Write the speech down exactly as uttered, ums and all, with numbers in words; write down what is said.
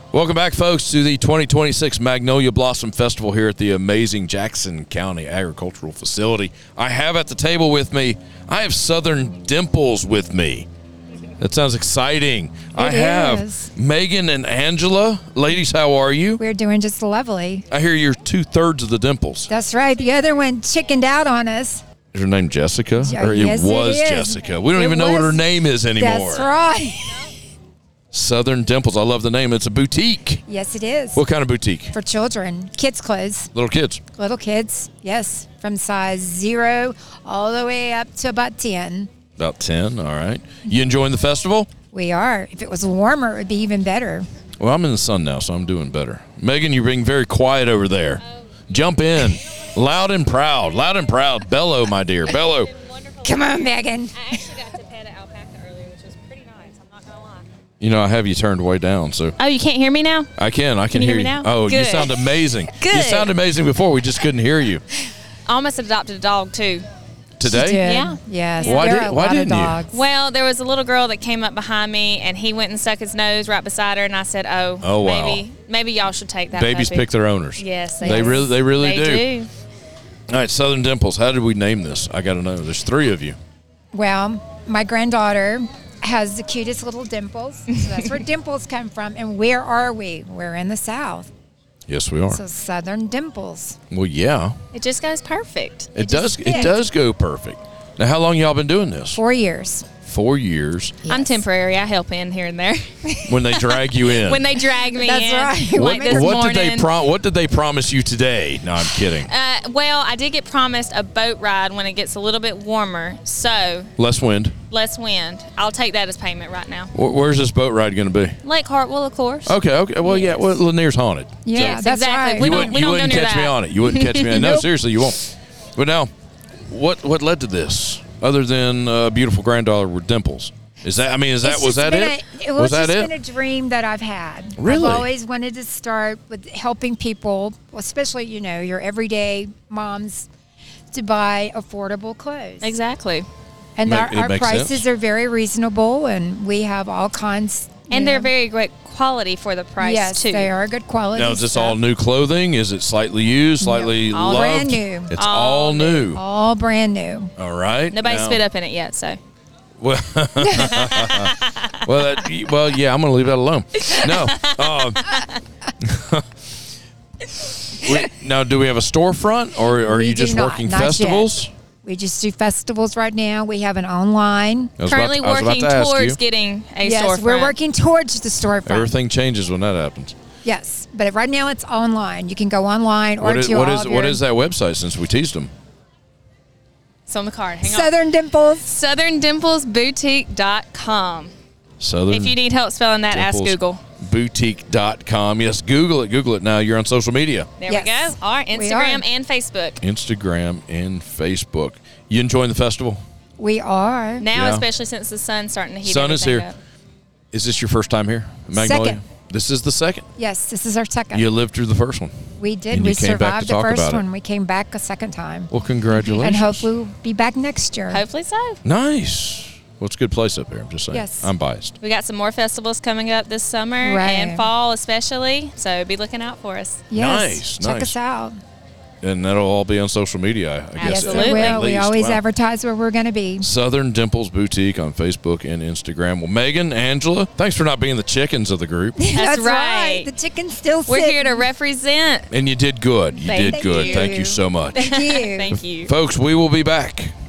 Welcome back, folks, to the twenty twenty-six Magnolia Blossom Festival here at the amazing Jackson County Agricultural Facility. I have at the table with me, I have Southern Dimples with me. That sounds exciting. It I have is. Megan and Angela. Ladies, how are you? We're doing just lovely. I hear you're two-thirds of the Dimples. That's right. The other one chickened out on us. Is her name Jessica? Yeah, or it yes, it was is. Jessica. We don't It even know what her was. name is anymore. That's right. Southern Dimples. I love the name. It's a boutique. Yes, it is. What kind of boutique? For children. Kids' clothes. Little kids. Little kids. Yes. From size zero all the way up to about ten. About ten. All right. You enjoying the festival? We are. If it was warmer, it would be even better. Well, I'm in the sun now, so I'm doing better. Megan, you're being very quiet over there. Jump in. Loud and proud. Loud and proud. Bellow, my dear. Bellow. Come on, Megan. I actually got to pet an alpaca earlier, which was pretty nice. I'm not gonna lie. You know, I have you turned way down, so Oh, you can't hear me now? I can. I can, you hear hear you. me now? Oh, you Good. sound amazing. You Good. sound amazing before. We just couldn't hear you. I almost adopted a dog too. Today? She did. Yeah. Yes. Why there did- are a why lot didn't of you? dogs. Well, there was a little girl that came up behind me, and he went and stuck his nose right beside her, and I said, "Oh, Oh, wow. maybe, maybe y'all should take that." Babies puppy. pick their owners. Yes, They they, really, they really they do. do. All right, Southern Dimples. How did we name this? I got to know. There's three of you. Well, my granddaughter has the cutest little dimples. So that's where dimples come from. And where are we? We're in the South. Yes, we are. So Southern Dimples. Well, yeah, It just goes perfect. it, does. just It fits. does go perfect. Now, how long y'all been doing this? Four years. Four years. I'm Yes. temporary. I help in here and there When they drag you in. when they drag me That's in. right. Like what this what morning. did they prom- What did they promise you today? No, I'm kidding. Uh, well, I did get promised a boat ride when it gets a little bit warmer, so Less wind. less wind. I'll take that as payment right now. Wh- Where's this boat ride going to be? Lake Hartwell, of course. Okay, okay. Well, yeah. Well, Lanier's haunted. Yeah, Yes, that's exactly. right. We you don't- wouldn't, we you don't wouldn't go near catch me that. on it. You wouldn't catch me on it. No, Nope. seriously, you won't. But now, what what led to this? Other than uh, beautiful granddaughter with dimples, is that? I mean, is that It's was just that been it? A, it was, that just it? been a dream that I've had. Really? I've always wanted to start with helping people, especially, you know, your everyday moms, to buy affordable clothes. Exactly. And Ma- our, it our makes prices sense. are very reasonable, and we have all kinds. you And they're know. very great quality for the price, yes, too. they are good quality. Now, is this stuff. all new clothing? Is it slightly used, slightly all loved? brand new. It's all, All new. All brand new. All right. Nobody Now- spit up in it yet, so. Well, well, that, well, yeah, I'm going to leave that alone. No. Um, we, now, do we have a storefront, or, or are We you do just not, working not festivals? yet. We just do festivals right now. We have an online. I was about- Currently I was about working to ask towards you. getting a yes, storefront. we're working towards the storefront. Everything changes when that happens. Yes, but right now it's online. You can go online or What is, to what all is of what your is that website? Since we teased them, It's on the card. Hang on. Southern Dimples. Southern Dimples Boutique dot com. Southern If you need help spelling that, ask Dimples Google. Boutique dot com. Yes, Google it. Google it now. You're on social media, There Yes. we go. All right, We Instagram are. and Facebook. Instagram and Facebook. You enjoying the festival? We are. Now, Yeah. especially since the sun's starting to heat Sun is everything here. up. Is this your first time here, Magnolia? Second. This is the second. Yes, this is our second. You lived through the first one. we did. and We you came back to survived the talk first about it. one. We came back a second time. Well, congratulations. And hopefully we'll be back next year. Hopefully so. Nice. Well, it's a good place up here. I'm just saying. Yes. I'm biased. We got some more festivals coming up this summer Right. and fall especially, so be looking out for us. Yes. Nice, Check nice. us out. And that'll all be on social media, I I guess. Yes, Absolutely. it at will. We least. always Wow. advertise where we're going to be. Southern Dimples Boutique on Facebook and Instagram. Well, Megan, Angela, thanks for not being the chickens of the group. That's right. The chicken's still We're sitting. here to represent. And you did good. You Thank did good. you. Thank you so much. Thank you. Thank you. Folks, we will be back